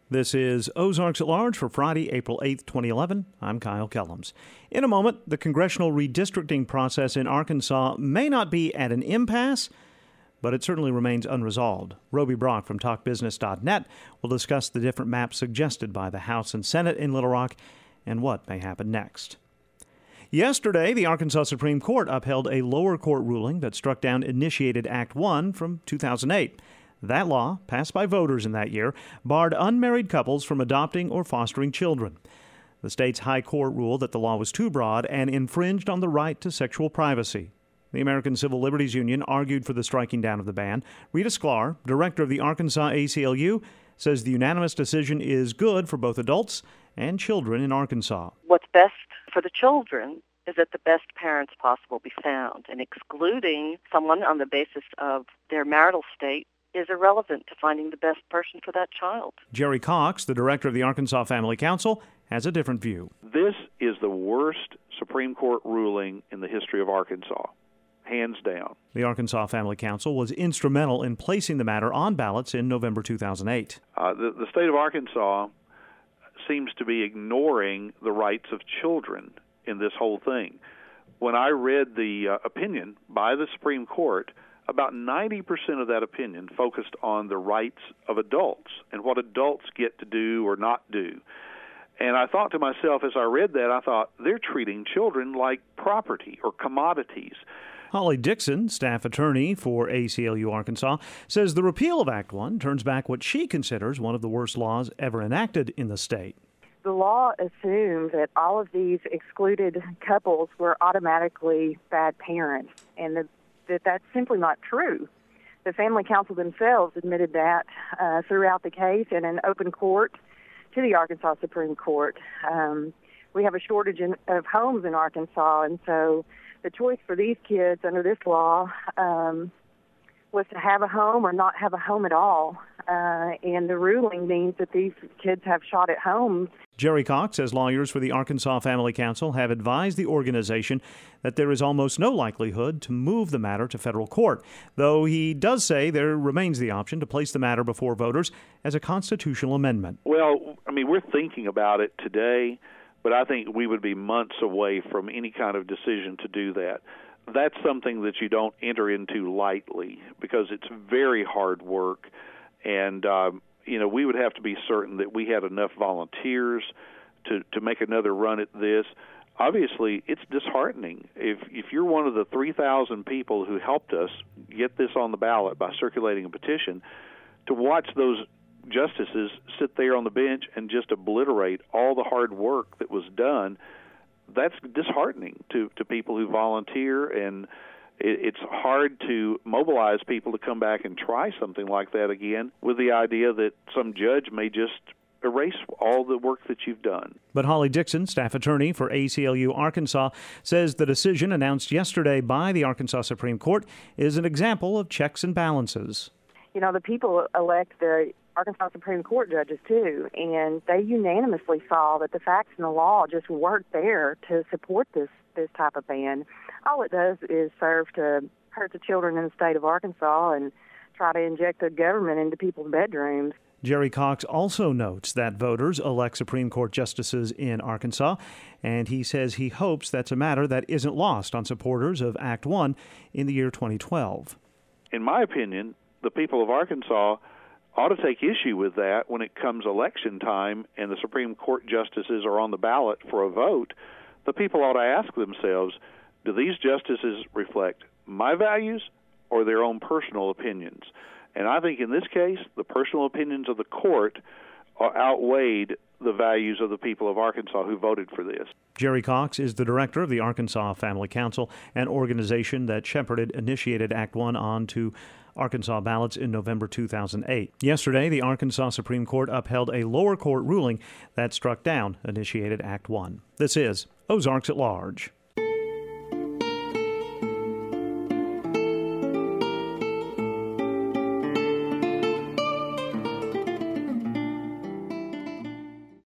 This is Ozarks at Large for Friday, April 8th, 2011. I'm Kyle Kellums. In a moment, the congressional redistricting process in Arkansas may not be at an impasse, but it certainly remains unresolved. Roby Brock from TalkBusiness.net will discuss the different maps suggested by the House and Senate in Little Rock and what may happen next. Yesterday, the Arkansas Supreme Court upheld a lower court ruling that struck down Initiated Act 1 from 2008. That law, passed by voters in that year, barred unmarried couples from adopting or fostering children. The state's high court ruled that the law was too broad and infringed on the right to sexual privacy. The American Civil Liberties Union argued for the striking down of the ban. Rita Sklar, director of the Arkansas ACLU, says the unanimous decision is good for both adults and children in Arkansas. What's best for the children is that the best parents possible be found, and excluding someone on the basis of their marital state is irrelevant to finding the best person for that child. Jerry Cox, the director of the Arkansas Family Council, has a different view. This is the worst Supreme Court ruling in the history of Arkansas, hands down. The Arkansas Family Council was instrumental in placing the matter on ballots in November 2008. The state of Arkansas seems to be ignoring the rights of children in this whole thing. When I read the opinion by the Supreme Court, about 90% of that opinion focused on the rights of adults and what adults get to do or not do. And I thought to myself as I read that, I thought, they're treating children like property or commodities. Holly Dixon, staff attorney for ACLU Arkansas, says the repeal of Act 1 turns back what she considers one of the worst laws ever enacted in the state. The law assumed that all of these excluded couples were automatically bad parents, and that's simply not true. The Family Council themselves admitted that throughout the case in an open court to the Arkansas Supreme Court. We have a shortage of homes in Arkansas, and so the choice for these kids under this law was to have a home or not have a home at all. And the ruling means that these kids have shot at homes. Jerry Cox says lawyers for the Arkansas Family Council have advised the organization that there is almost no likelihood to move the matter to federal court, though he does say there remains the option to place the matter before voters as a constitutional amendment. Well, I mean, we're thinking about it today, but I think we would be months away from any kind of decision to do that. That's something that you don't enter into lightly because it's very hard work. And, we would have to be certain that we had enough volunteers to make another run at this. Obviously, it's disheartening. If you're one of the 3,000 people who helped us get this on the ballot by circulating a petition, to watch those justices sit there on the bench and just obliterate all the hard work that was done, that's disheartening to people who volunteer, and it's hard to mobilize people to come back and try something like that again with the idea that some judge may just erase all the work that you've done. But Holly Dixon, staff attorney for ACLU Arkansas, says the decision announced yesterday by the Arkansas Supreme Court is an example of checks and balances. You know, the people elect the Arkansas Supreme Court judges, too, and they unanimously saw that the facts in the law just weren't there to support this type of ban. All it does is serve to hurt the children in the state of Arkansas and try to inject the government into people's bedrooms. Jerry Cox also notes that voters elect Supreme Court justices in Arkansas, and he says he hopes that's a matter that isn't lost on supporters of Act 1 in the year 2012. In my opinion, the people of Arkansas ought to take issue with that when it comes election time and the Supreme Court justices are on the ballot for a vote. The people ought to ask themselves, do these justices reflect my values or their own personal opinions? And I think in this case, the personal opinions of the court outweighed the values of the people of Arkansas who voted for this. Jerry Cox is the director of the Arkansas Family Council, an organization that shepherded Initiated Act 1 onto Arkansas ballots in November 2008. Yesterday, the Arkansas Supreme Court upheld a lower court ruling that struck down Initiated Act 1. This is Ozarks at Large.